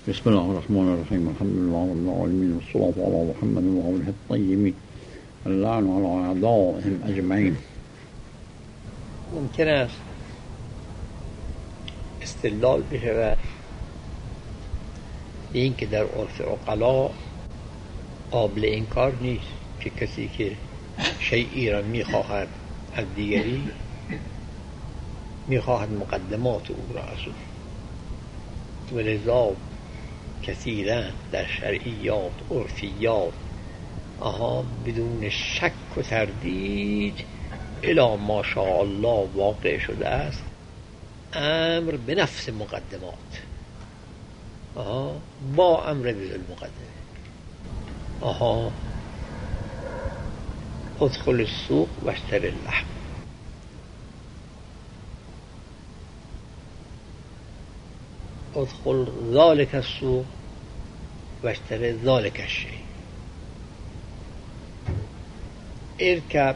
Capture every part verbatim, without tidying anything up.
بسم الله الرحمن الرحيم. الحمد لله رب العالمين والصلاة على محمد وآله الطيبين اللعن على أعدائهم أجمعين. ممکن است استدلال بشود به این که در عرف عقلا قابل انکار نیست که کسی که شیئی را میخواهد از دیگری میخواهد مقدمات او را از او، ولذا کثیرا در شرعیات عرفیات آها بدون شک و تردید الی ما شاء الله واقع شده است امر به نفس مقدمات، آها با امر به المقدمه، آها ادخل السوق و اشتر اللحم، ادخل ذلك السوق و اشتر ذلك الشيء، اركب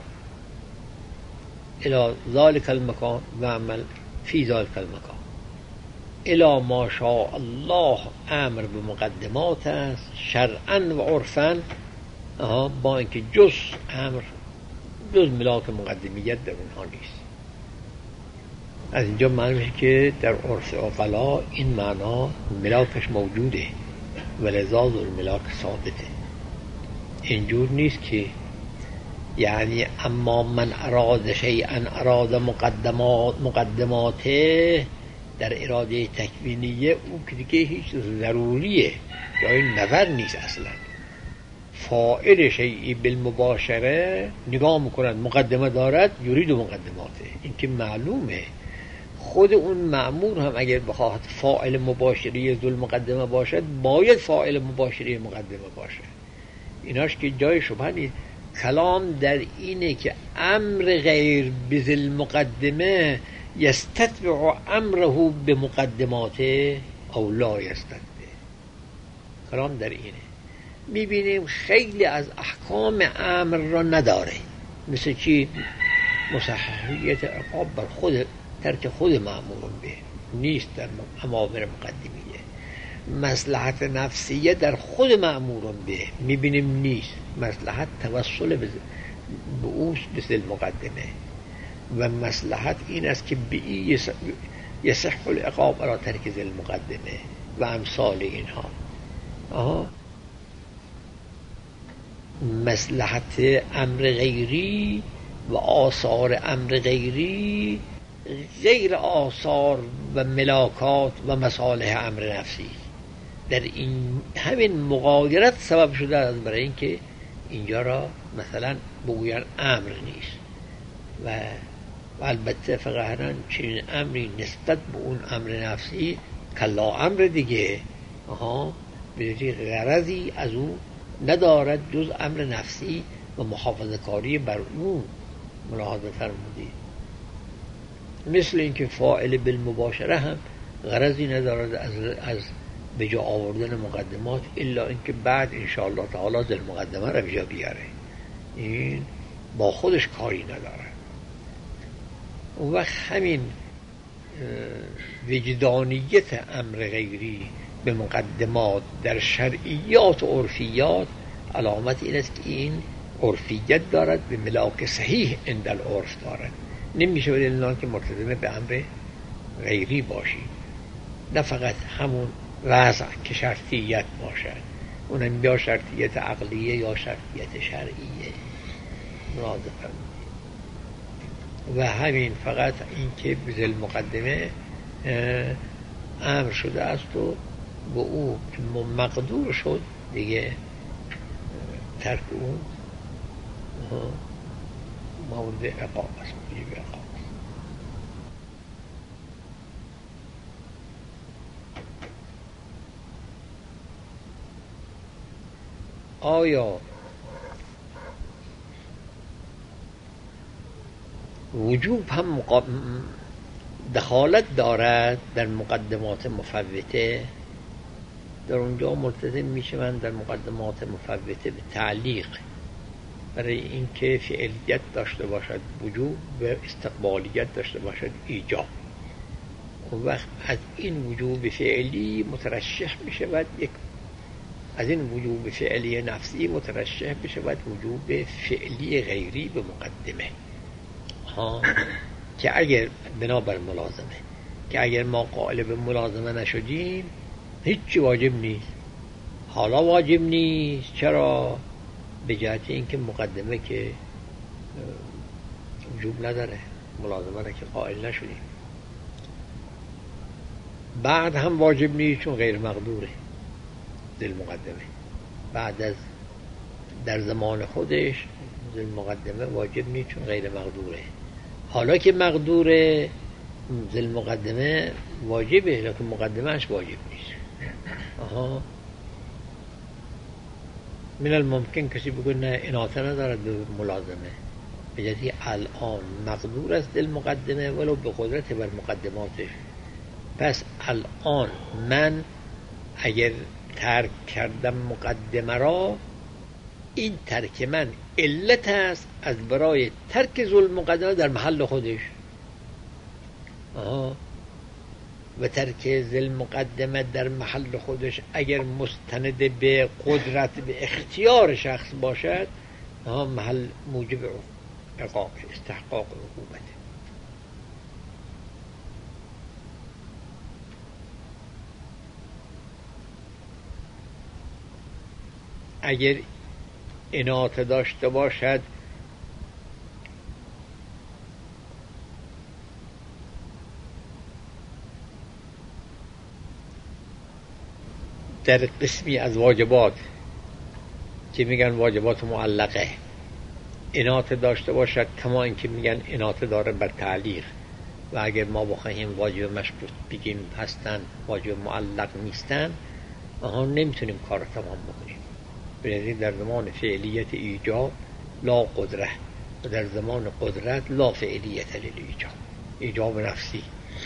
الى ذلك المكان و عمل فی ذلك المکان. الی ما شاء الله امر به مقدمات است شرعا و عرفا، با اینکه جز امر جز ملاک مقدمیت در اونها نیست. از اینجا معلوم میشه که در عرف عقلا این معنا ملاکش موجوده ولذا ذو الملاک ثابته. اینجور نیست که یعنی اما من اراد شیئا اراد مقدمات مقدماته در اراده تکوینیه او که دیگه هیچ ضروریه جای نظر نیست. اصلا فاعل شیئی بالمباشره نگاه میکنند مقدمه دارد یرید مقدماته، این که معلومه. خود اون مأمور هم اگر بخواهد فاعل مباشری ذو المقدمه باشد باید فاعل مباشری مقدمه باشه. ایناش که جای شبهه نیست. کلام در اینه که امر غیر بذل المقدمه یستتبع امره به مقدماته او لا یستتبع. کلام در اینه. میبینیم خیلی از احکام امر را نداره، مثل چی؟ مصححیت عقاب بر خود ترک خود مأمور به نیست در امامر مقدمیه. مصلحت نفسیه در خود مأمور به میبینیم نیست. مصلحت توسل به اوست به ذل مقدمه و مصلحت این است که به این یصح العقاب را ترک ذل مقدمه و امثال اینها. آها مصلحت امر غیری و آثار امر غیری غیر آثار و ملاکات و مصالح امر نفسی. در این همین مغایرت سبب شده است برای اینکه اینجا را مثلا بگوین امر نیست و, و البته فقهران چنین امری نسبت به اون امر نفسی کلا امر دیگه آها به غرضی از اون ندارد جز امر نفسی و محافظه کاری بر اون ملاحظه فرمودید. مثل اینکه فاعل بالمباشره هم غرضی ندارد از از به جا آوردن مقدمات الا اینکه بعد انشاءالله تعالی در مقدمه را به جا بیاره. این با خودش کاری نداره. اون وقت همین وجدانیت امر غیری به مقدمات در شرعیات و عرفیات علامت این است که این عرفیت دارد به ملاک صحیح عند العرف دارد. نمیشه بدلیل که مرتضی به امر غیری باشی، نه فقط همون وضع که شرطیت باشد، اونم یا شرطیت عقلیه یا شرطیت شرعیه مراد فرمودید. و همین فقط این که به ذل مقدمه امر شده است و به او مقدور شد دیگه ترک اون مورد عقاب است، موجب عقاب. آیا وجوب هم دخالت دارد در مقدمات مفوته؟ در اونجا ملتزم میشه من در مقدمات مفوته به تعلیق برای اینکه فعلیت داشته باشد وجوب و استقبالیت داشته باشد ایجاب. اون وقت از این وجوب فعلی مترشح بشود یک از این وجوب فعلی نفسی مترشح بشود وجوب فعلی غیری به مقدمه ها، که اگر بنابر ملازمه که اگر ما قائل به ملازمه نشدیم هیچ واجب نیست. حالا واجب نیست. چرا؟ به جهت اینکه مقدمه که وجوب نداره، ملازمه را که قائل نشدیم. بعد هم واجب نیست چون غیر مقدوره. ذل مقدمه بعد از در زمان خودش ذل مقدمه واجب نیست چون غیر مقدوره. حالا که مقدوره ذل مقدمه واجبه، لیکن مقدمهش واجب نیست. آها. من الممکن کسی بگه نه اناطه ندارد به ملازمه، به جدی الان مقدور است دل مقدمه ولو به قدرت بر مقدماتش. پس الان من اگر ترک کردم مقدمه را، این ترک من علت است از برای ترک ذل مقدمه در محل خودش. آها. و ترک ذل مقدمه در محل خودش اگر مستند به قدرت به اختیار شخص باشد، آها، محل موجب عقاب استحقاق عقوبت. اگر اناطه داشته باشد در قسمی از واجبات که میگن واجبات معلقه اناطه داشته باشد، کما اینکه میگن اناطه داره بر تعلیق، و اگر ما بخواهیم واجب مشروط بگیم هستن واجب معلق نیستن، آها نمیتونیم کار تمام بکنیم. بنابراین در زمان فعلیت ایجاب لا قدره و در زمان قدرت لا فعلیت للایجاب، ایجاب نفسی.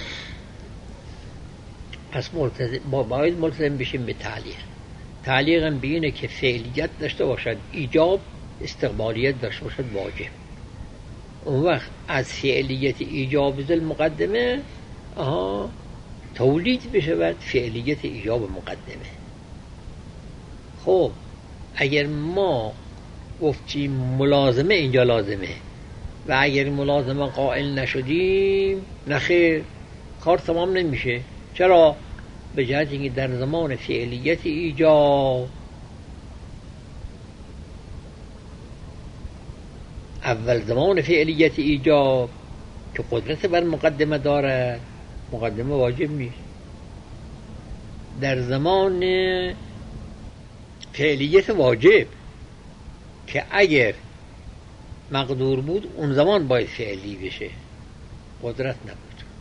پس ملتزم ما باید ملتزم بشیم به تعلیق. تعلیق هم بینه که فعلیت داشته باشد ایجاب، استقبالیت داشته باشد واجب. اون وقت از فعلیت ایجاب ذل مقدمه آها تولید بشود فعلیت ایجاب مقدمه. خب اگر ما گفتیم ملازمه اینجا لازمه و اگر ملازمه قائل نشدیم، نخیر، کار تمام نمیشه. چرا؟ به جهت اینکه در زمان فعلیت ایجاب اول زمان فعلیت ایجاب که قدرت بر مقدمه دارد، مقدمه واجب نیست. در زمان فعلیت واجب که اگر مقدور بود اون زمان باید فعلی بشه، قدرت نبود.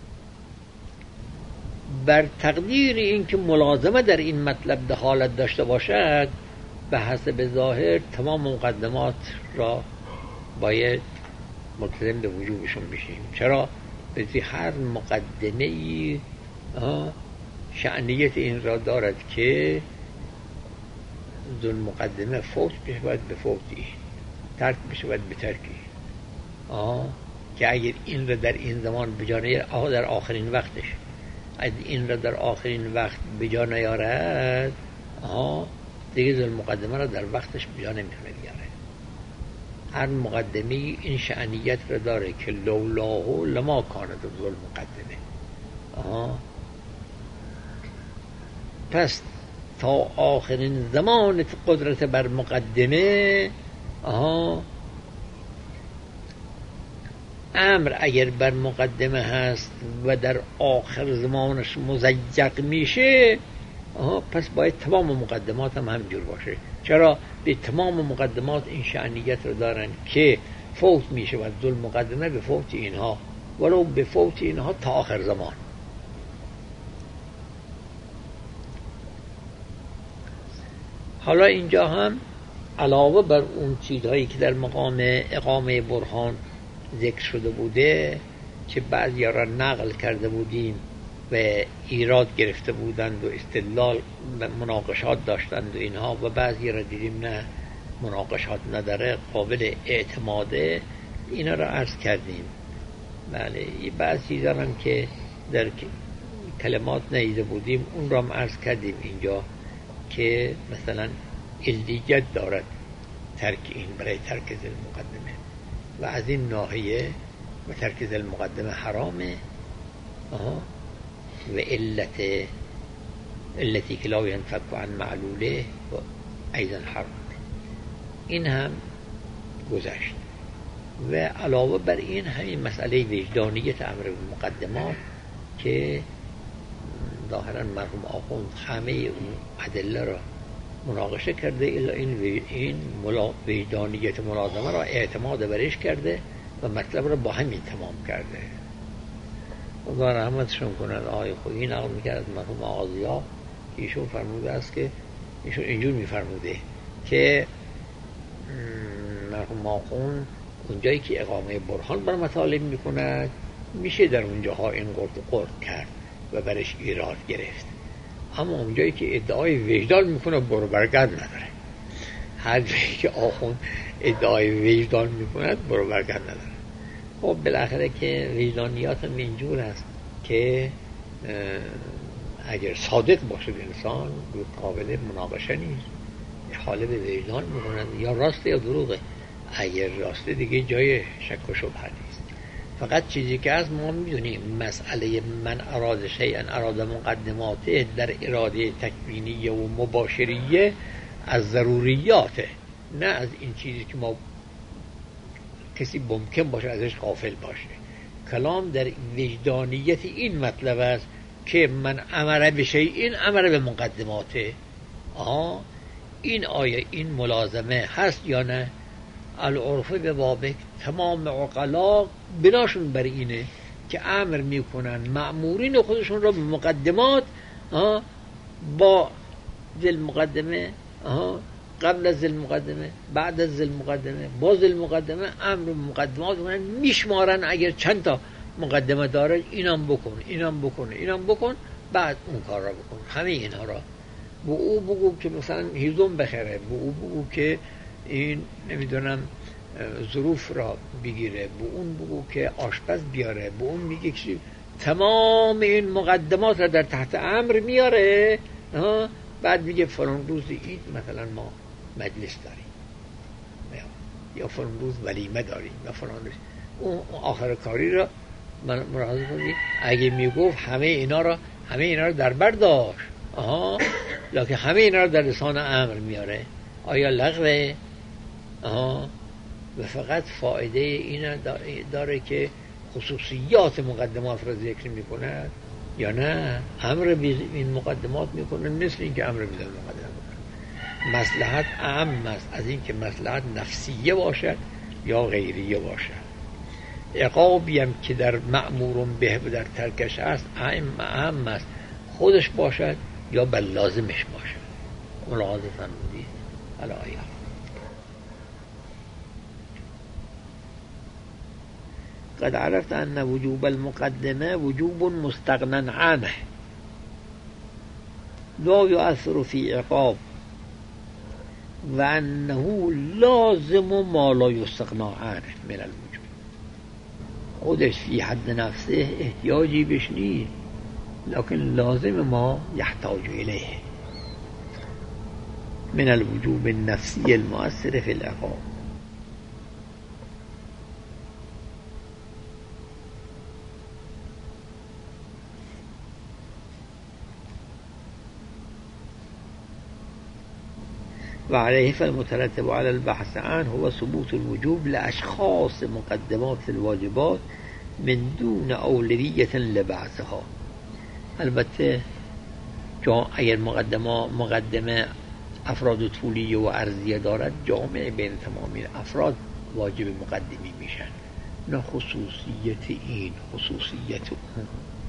بر تقدیر این که ملازمه در این مطلب دخالت داشته باشد، به حسب ظاهر تمام مقدمات را باید ملتزم به وجوبشون بشیم. چرا؟ به هر مقدمه ای شأنیت این را دارد که ذل مقدمه فوت بشود به فوتی، ترک بشود به ترکی. آه که اگر این را در این زمان بجانه آه در آخرین وقتش از این را در آخرین وقت بجا نیارد، آه دیگه ذل مقدمه را در وقتش بجا نمیتونه بیاره. هر مقدمه این شأنیت را داره که لولاه لما کاند ذل مقدمه. آه پس تا آخرین زمان قدرت بر مقدمه، آها امر اگر بر مقدمه هست و در آخر زمانش مزیق میشه، آها پس باید تمام مقدمات هم همینجور باشه. چرا؟ به تمام مقدمات این شأنیت رو دارن که فوت میشه و ذل مقدمه به فوت اینها، ولو به فوت اینها تا آخر زمان. حالا اینجا هم علاوه بر اون چیزهایی که در مقام اقامه برهان ذکر شده بوده که بعضی را نقل کرده بودیم و ایراد گرفته بودند و استدلال مناقشات داشتند و اینها، و بعضی را دیدیم نه مناقشات نداره، قابل اعتماده، اینا را عرض کردیم. بله، بعضی چیزا هم که در کلمات ندیده بودیم اون را عرض کردیم اینجا که مثلا علیت دارد ترک این برای ترک ذی المقدمه و از این ناحیه و ترک ذی المقدمه حرامه آها و علت علتی که لا ینفک عن معلوله و ایضا حرام. این هم گذشت و علاوه بر این همین مسئله وجدانیت امر بالمقدمات که ظاهرا مرحوم آخوند همه اون ادله را مناقشه کرده الا این این وجدانیت ملازمه را اعتماد برش کرده و مطلب را با همین تمام کرده. خدا رحمتشون کند. آقای خویی نقل میکرد از مرحوم آغازی‌ها که ایشون فرموده است که ایشون اینجور میفرموده که مرحوم آخوند اونجایی که اقامه برهان بر مطالب میکند میشه در اونجاها این قرد قرد کرد و برش ایراد گرفت، اما اونجایی که ادعای وجدان میکنه برو برگرد نداره. هر جایی که آخوند ادعای وجدان میکند برو برگرد نداره. خب بالاخره که وجدانیات هم اینجور است که اگر صادق باشد انسان قابل مناقشه نیست، حاله به وجدان میکنند یا راسته یا دروغه. اگر راسته دیگه جای شک و شبهه نیست. فقط چیزی که از ما میدونیم مسئله من اراد شیئا اراد مقدماته در اراده تکوینیه و مباشریه از ضروریاته، نه از این چیزی که ما کسی ممکن باشه ازش غافل باشه. کلام در وجدانیت این مطلب است که من امر به شیء امر به مقدماته. آها این آیه این ملازمه هست یا نه؟ العرف به بابک تمام عقلا بناشون بر اینه که امر میکنن مأمورین خودشون را به مقدمات با ذل مقدمه قبل از ذل مقدمه بعد از ذل مقدمه با ذل مقدمه امر به مقدمات میشمارن. اگر چند تا مقدمه داره اینم بکن اینم بکن اینم بکن بعد اون کار را بکن. همه اینها را به او بگو که مثلا هیزم بخره، به او بگو که این نمیدونم ظروف را بگیره، به اون بگو که آشپز بیاره، به اون میگه که تمام این مقدمات را در تحت امر میاره. بعد میگه فلان روز عید مثلا ما مجلس داریم یا فلان روز ولیمه داریم یا فلان روز. اون آخر کاری را من ملاحظه کنید اگه میگفت همه اینا را همه اینا را در بر داشت، آها لکه همه اینا را در لسان امر میاره، آیا لغوه؟ آها و فقط فایده این داره که خصوصیات مقدمات را ذکر میکنه یا نه امر به این مقدمات میکنه، مثل این که امر به این مقدمات میکنه. مصلحت اهم است از این که مصلحت نفسیه باشد یا غیریه باشد. عقابی هم که در مأمورون به و در ترکش است اهم است خودش باشد یا بل لازمش باشد. ملاحظه فرمودید الایه. قد عرفت ان وجوب المقدمه وجوب مستغنى عنه لا يؤثر في عقاب و انه لازم ما لا يستغنى عنه من الوجوب. خودش فی حد نفسه احتیاجی بهش نیست، لكن لازم ما يحتاج الیه من الوجوب النفسي المؤثر في العقاب. وعليه فالمترتب على البحث عنه هو ثبوت الوجوب لأشخاص مقدمات الواجبات من دون أولوية لبعثها. البته اگر مقدمه مقدمه افراد طولی و عرضیه دارد جامع بین تمامی افراد واجب مقدمی میشن، نه خصوصیت این خصوصیت اون.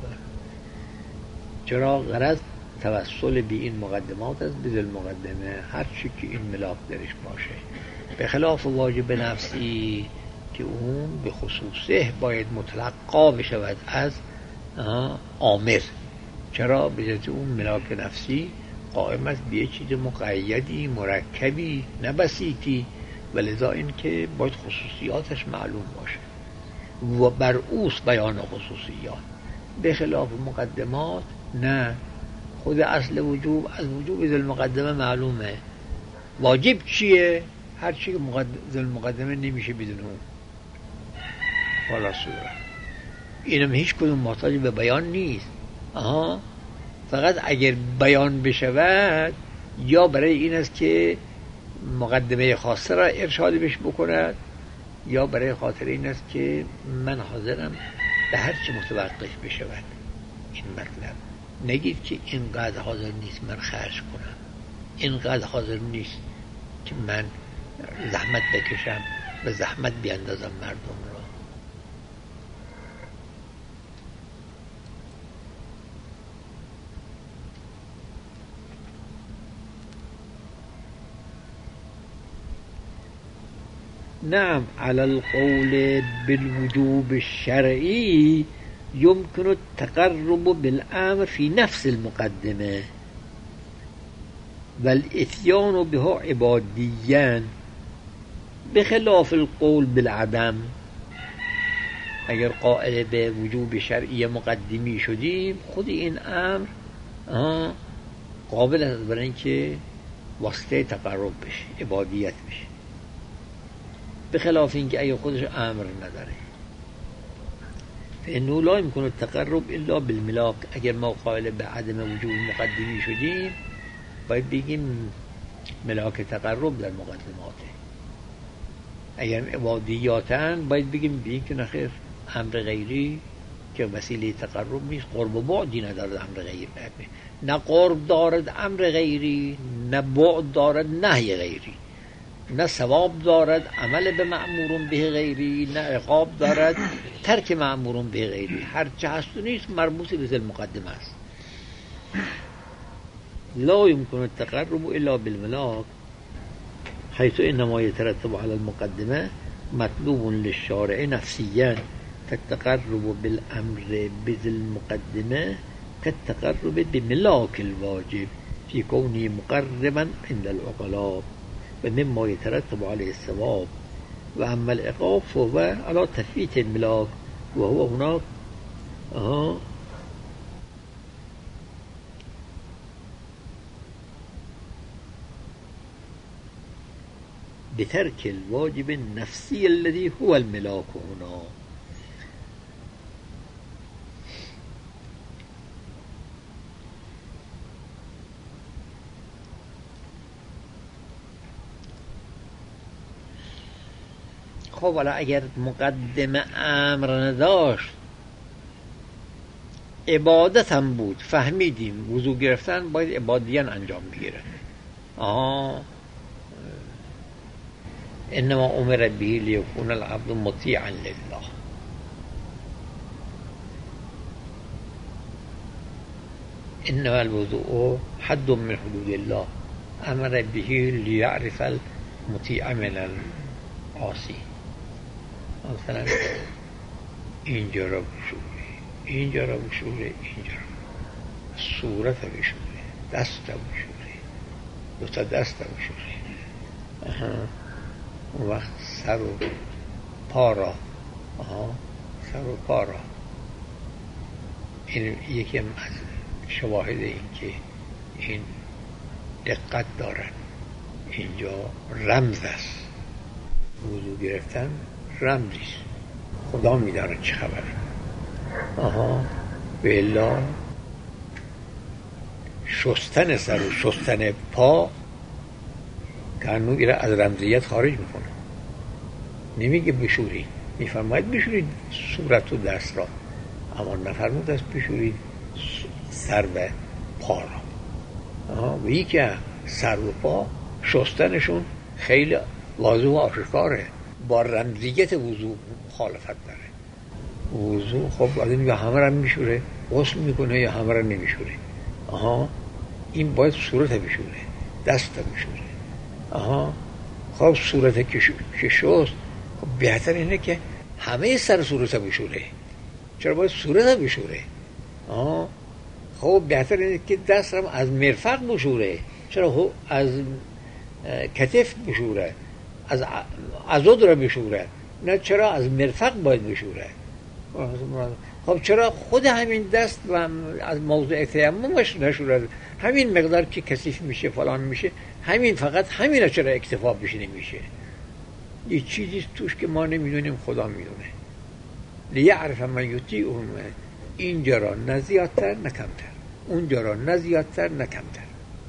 چرا؟ غرض توسل به این مقدمات از بدل مقدمه هر چی که این ملاک درش باشه، به خلاف واجب نفسی که اون به خصوصه باید متلقا بشود از آمر. چرا؟ به جهت اون ملاک نفسی قائم است به چیز مقیدی مرکبی نه بسیطی، ولذا این که باید خصوصیاتش معلوم باشه و بر اوست بیان خصوصیات. به خلاف مقدمات نه، خود اصل وجوب از وجوب ذی المقدمه معلومه. واجب چیه؟ هر چی که ذی المقدمه نمیشه بدون اون. والا صورت اینم هیچ کدوم محتاج به بیان نیست. آها، فقط اگر بیان بشود یا برای این است که مقدمه خاصه را ارشاد بهش بکند، یا برای خاطر این است که من حاضرم به هر چی متوقف بشود. این مطلب نگید که اینقدر حاضر نیست من خرج کنم، اینقدر حاضر نیست که من زحمت بکشم و زحمت بیاندازم مردم را. نعم، على القول بالوجوب الشرعي يمكن التقرب بالأمر في نفس المقدمة والإتيان بها عباديا بخلاف القول بالعدم. اگر قائل به وجوب شرعی مقدمی شدیم، خود این امر قابل است برای اینکه واسطه تقرب بشه، عبادیت بشه، به خلاف اینکه اگه خودش امر نداره. فانه لا يمكن التقرب الا بالملاک. اگر ما قائل به عدم وجوب مقدمی شدیم، باید بگیم ملاک تقرب در مقدماته. اگر عبادیاتن، باید بگیم بگیم که نخیر امر غیری که وسیله تقرب نیست، قرب و بعدی ندارد امر غیری، نه قرب دارد امر غیری، نه بعد دارد نهی غیری، نه ثواب دارد عمل به مأمور به غیری، نه عقاب دارد ترک مأمور به غیری. هر چه هست و نیست مربوط به ذل مقدمه است. لا يمكن التقرب الا بالملاك حيث انما يترتب على المقدمه مطلوب للشارع نفسيا، فالتقرب بالامر بذي المقدمه كالتقرب بملاك الواجب في كونه مقربا عند العقلاء ومما يترتب عليه الثواب. واما العقاب فهو على تثبيت الملاك، وهو هناك آه بترك الواجب النفسي الذي هو الملاك هنا. خب حالا اگر مقدمه امر نداشت، عبادت هم بود، فهمیدیم وضو گرفتن باید عبادیان انجام بگیره. آها، انما امر به لیکون العبد مطیعا لله. انما الوضوء حد من حدود الله، امر به لیعرف المطیع من العاصی. مثلا اینجا را بشوره، اینجا را بشوره، اینجا را صورت بشوره، دست بشوره، دو تا دست بشوره، اون وقت سر و پا را، آها، سر و پا را. این یکی از شواهد این که این دقت دارن. اینجا رمز است، وضو گرفتن رمزیست، خدا میداره چه خبره. آها، به الا شستن سر و شستن پا کانو ایره از رمزیت خارج میکنه. نمیگه بشورید، میفرماید بشورید صورت و دست را، اما نفرمود است بشورید سر و پا را. آها، و یکی سر و پا شستنشون خیلی واضح و آشکاره، با رمزیت وضو مخالفت داره. وضو خب آدم یا همه را میشوره، غسل میکنه، یا همه را نمیشوره. آها، این باید صورت بشوره، دست بشوره. آها، خب صورت که شست، خب بهتر اینه که همه سر صورت بشوره. چرا باید صورت بشوره؟ آها، خب بهتر اینه که دست هم از مرفق بشوره. چرا از کتف بشوره، از عضد را بشوره؟ نه، چرا از مرفق باید بشوره؟ خب چرا خود همین دست و از موضع تیممش نشورد؟ همین مقدار که کثیف میشه فلان میشه، همین فقط همین چرا اکتفا بشه نمیشه؟ یه چیزی توش که ما نمیدونیم خدا میدونه. لیعرف من یطیعهم، اینجا را نه زیادتر نه کمتر، اونجا را نه زیادتر نه کمتر.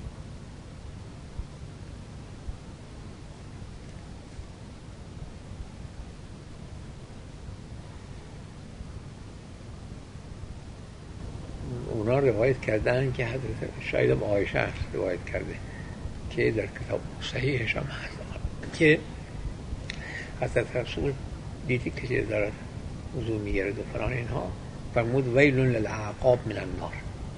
اونا روایت کردن که حضرت شاید عایشه هست روایت کرده که در کتاب صحیحش هم هست که حضرت رسول دیدی کسی دارد وضو میگرد و فران اینها، فرمود ویل للعقاب من النار.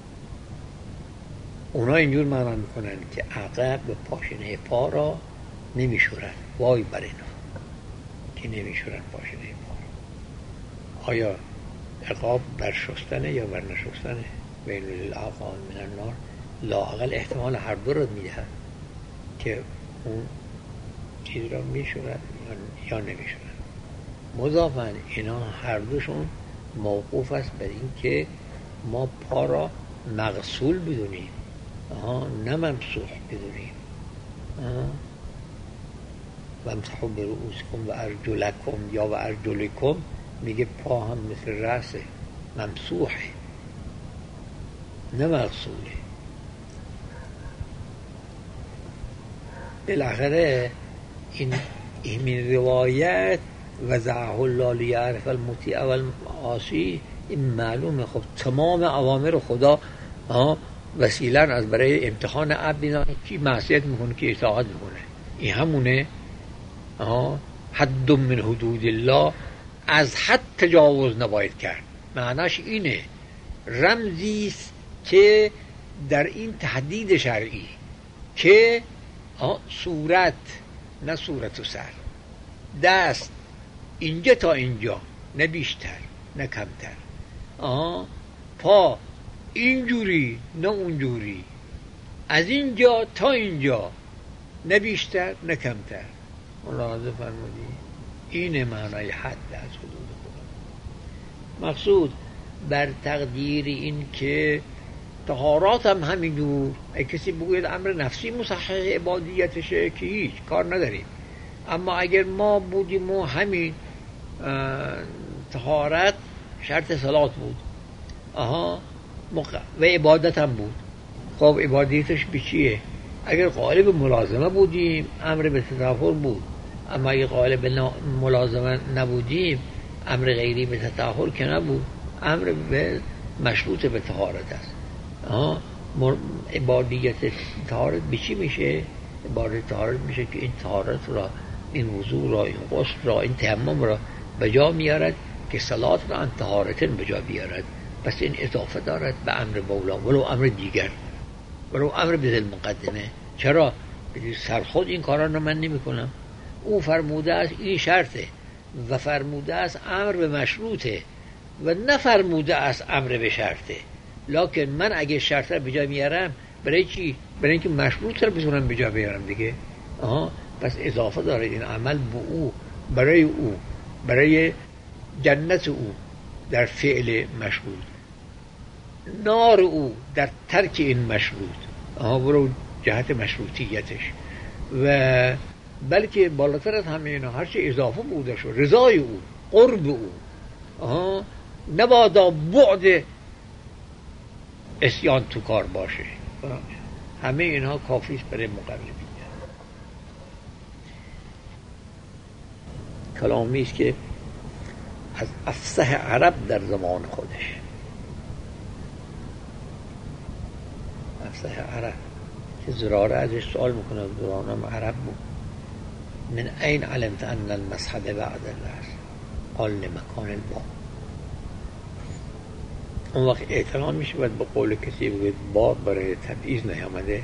اونا اینجور معنا میکنن که عقب به پاشنه پا را نمیشورن، وای بر اینا که نمیشورن پاشنه پا را. آیا عقاب بر شستنه یا بر نشستنه؟ ویل للعقاب من النار لااقل احتمال هر دو را میدهد که اون چیز را میشورن یا نمیشورن. مضافاً اینا هر دوشون موقوف است بر این که ما پا را مغسول بدونیم، آها نه ممسوح بدونیم. و امسحوا برؤوسکم و ارجلکم یا و ارجلکم، میگه پا هم مثل رأسه، ممسوحه نه مغسوله. بالاخره این این روایت وضعه الله لیعرف المطیع والعاصی، این معلومه. خب تمام اوامر خدا وسیله از برای امتحان عبد، کی معصیت میکنه کی اطاعت میکنه، این همونه. حد من حدود الله، از حد تجاوز نباید کرد. معناش اینه، رمزی است که در این تحدید شرعی که صورت نه صورت و سر، دست اینجا تا اینجا نه بیشتر نه کمتر، آها پا اینجوری نه اونجوری، از اینجا تا اینجا نه بیشتر نه کمتر. ملاحظه فرمودی؟ اینه معنای حد از حدود خدا. مقصود بر تقدیر این که طهارات هم همینجور، ای کسی بگوید امر نفسی مصحح عبادیتشه که هیچ کار نداریم، اما اگر ما بودیم و همین طهارت شرط صلات بود، آها و عبادت هم بود، خب عبادیتش به چیه؟ اگر قالب ملازمه بودیم امر به تطهر بود، اما اگر قالب ملازمه نبودیم امر غیری به تطهر که نبود، امر به مشروط به طهارت است. آها عبادیت طهارت به چی میشه؟ عبادت طهارت میشه که این طهارت را، این وضو را، این غسل را، این تیمم را به جا میارد که صلات را ان طهارتن به جا بیارد. پس این اضافه دارد به امر مولا ولو امر دیگر، ولو امر به ذل مقدمه. چرا؟ سرخود این کارا رو من نمی کنم، او فرموده است این شرطه و فرموده است امر به مشروطه و نفرموده است امر به شرطه. لکن من اگه شرط را به جا میارم برای چی؟ برای اینکه مشروط را بتونم به جا بیارم دیگه. آها پس اضافه داره این عمل به او، برای او، برای جنت او در فعل مشروط، نار او در ترک این مشروط، آها برو جهت مشروطیتش. و بلکه بالاتر از همه اینا هرچه اضافه بوده شو، رضای او، قرب او، آها نبادا بعد اسیان تو کار باشه. همه اینها کافی است برای مقربیت. کلامی است که از افصح عرب در زمان خودش، افصح عرب که زراره ازش سوال میکنه، زراره هم عرب بود، من این علمت ان المسح بعد الرأس؟ قال لمکان الباب. اون وقت اعتراض میشه باید به قول کسی بگید باب برای تبعیض نیامده.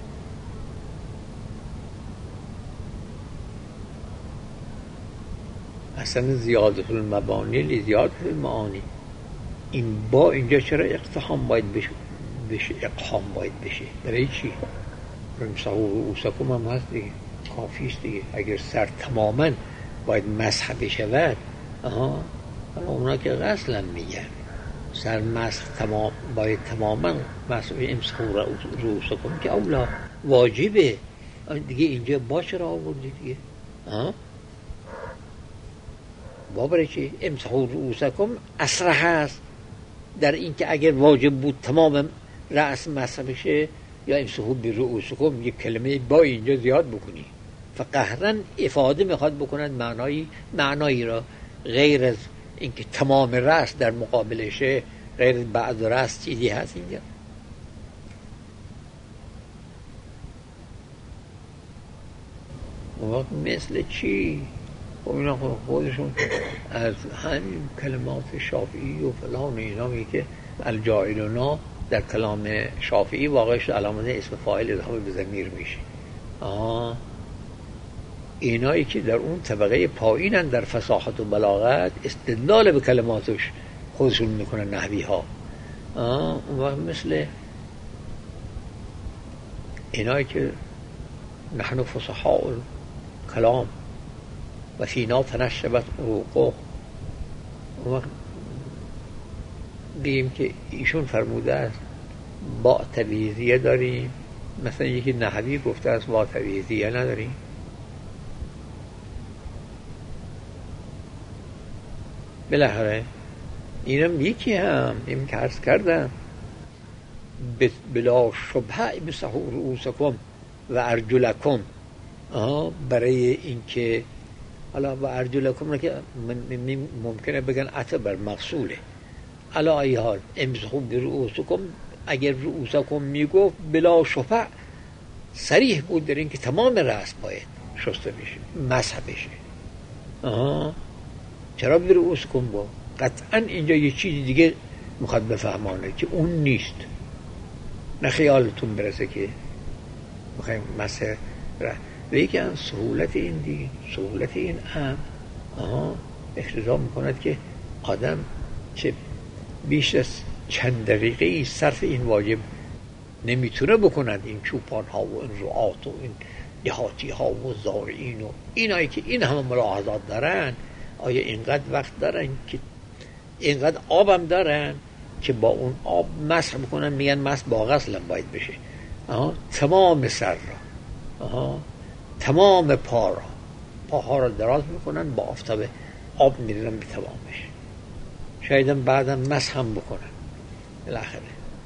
اصلا زیادت المبانی لزیادت المعانی، این با اینجا چرا اقتحام باید بشه؟ بشه اقحام باید بشه برای چی؟ رمسحوا رؤوسکم هم هست دیگه، کافی است دیگه. اگر سر تماما باید مسح بشود، آها اونا که غسلا میگن، سر مسح تمام باید تماما مسح امسحوا رؤوسکم که اولا واجبه دیگه. اینجا با چرا آوردی دیگه؟ ها با برای چی؟ امسحوا رؤوسکم اصرح هست در این که اگر واجب بود تمام رأس مسح بشه، یا امسحوا برؤوسکم یک کلمه با اینجا زیاد بکنی، فقهرا افاده میخواد بکنند معنایی معنایی را غیر از اینکه تمام رأس در مقابلشه، غیر از بعض رأس چیزی هست اینجا؟ وقت مثل چی؟ خب اینا خودشون از همین کلمات شافعی و فلان اینا میگه که الجاهلون در کلام شافعی واقعش علامت اسم فاعل اضافه به ضمیر میشه. آه اینایی که در اون طبقه پایینن در فصاحت و بلاغت استدلال به کلماتش خودشون میکنن نحوی ها. اون وقت مثل اینایی که نحن فصحاء کلام و فینا تنشبت عروقه، اون وقت بگیم که ایشون فرموده است با تبعیضیه داریم، مثلا یکی نحوی گفته است با تبعیضیه نداریم. بالاخره اینم یکی هم این که عرض کردم بلا شبهه امسحوا رؤوسکم و ارجلکم، برای اینکه حالا و ارجلکم را که ممکنه بگن عطا بر مقصوله، علا ای حال امسحوا برؤوسکم اگر رؤوسکم میگفت بلا شبهه صریح بود در اینکه تمام رأس باید شسته بشه مسح بشه. آها چرا بر رؤوسکم با؟ قطعا اینجا یه چیز دیگه میخواد بفهمانه که اون نیست، نه خیالتون برسه که میخوایم مسح را. و یکی از سهولت این دین، سهولت این امر آها اقتضا میکند که آدم چه بیش از چند دقیقه صرف این واجب نمیتونه بکند. این چوپان ها و این رعات و این دهاتی ها و زارعین و اینایی که این همه ملاحظات دارن، آیا اینقدر وقت دارن که اینقدر آبم دارن که با اون آب مسح بکنن؟ میگن مسح با غسل باید بشه. آها تمام سر را، آها تمام پا را، پاها را دراز میکنن، با آفتاب آب میرن به تمامش، شایدم بعدم مسح هم بکنن. بالاخره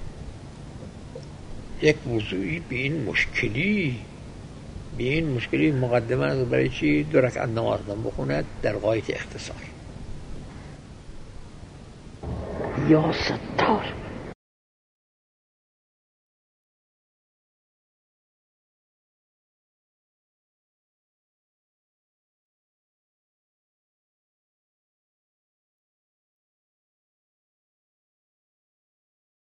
یک موضوعی به این مشکلی به این مشکلی مقدمه از برای چی دو رکعت نماز بخوند در غایت اختصار. یا ستار